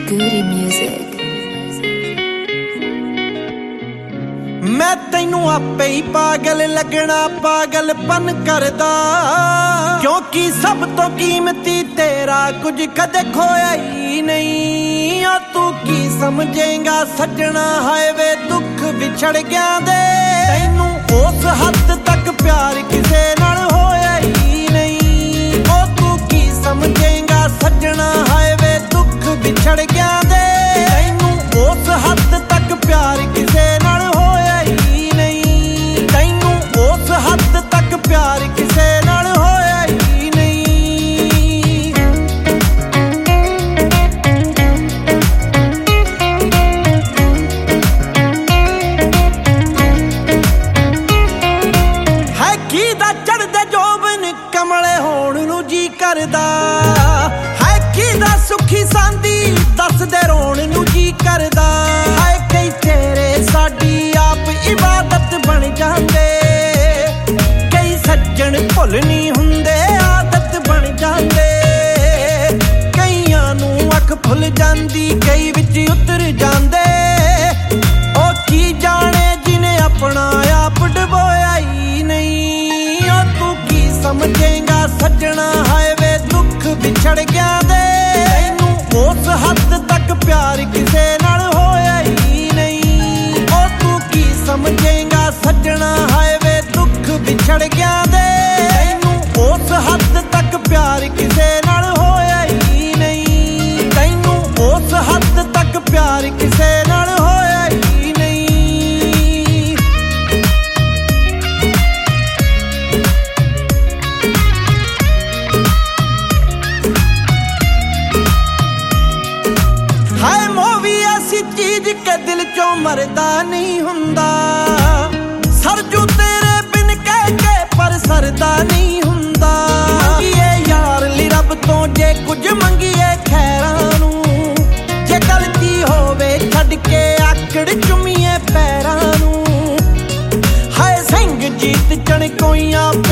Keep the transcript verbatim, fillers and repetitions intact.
Goody music. मैं तैनू आपे ही पागल लगना पागलपन करदा, क्योंकि सब तो कीमती तेरा कुछ कदे खोया ही नहीं। और तू की समझेगा सजना हाय वे दुख विछड़ गया दे, तैनू उस हद तक प्यार किसे नाल होया ही नहीं। ओ तू की समझेगा सजना हाय वे दुख विछड़ गया दे, तैनू उस हद तक प्यार किसे नाल होया ही नहीं। तैनू उस हद तक प्यार किसे नाल होया ही नहीं। है की दा चढ़दे जोबन कमले होण नू जी करदा, है की दा सुखी सांदी दसदे रोण नू जी करदा। है कई तेरे साडी आप इबादत बन जांदे, कई सज्जन भुल नहीं हुंदे आदत बन जांदे। कईयां नू अख भुल जांदी कई विच उतर जांदे, ओ की जाने जिने अपना आप डबोया ही नहीं। ओ तू की समझेगा सजना हाय वे दुख विछड़ गया दे, तैनू उस हद तक प्यार किसे नाल होया ही नहीं। ओ तू की समझेगा सजना हाय वे दुख विछड़ गया दे, तैनू उस हद तक प्यार किसे नाल होया ही नहीं। तैनू उस हद तक प्यार किसे नाल होया ही नहीं। हाय मोवी ऐसी चीज के दिल चों मरदा नहीं हुंदा, सरजू तेरे बिन कह के पर सरदा नहीं हुंदा। मंगीए यार ली रब तो जे कुछ मंगीए खैरां नू, जे गलती होवे छड़ के आकड़ चुमीए पैरां नू। हाय सिंह जीत चण कोइयां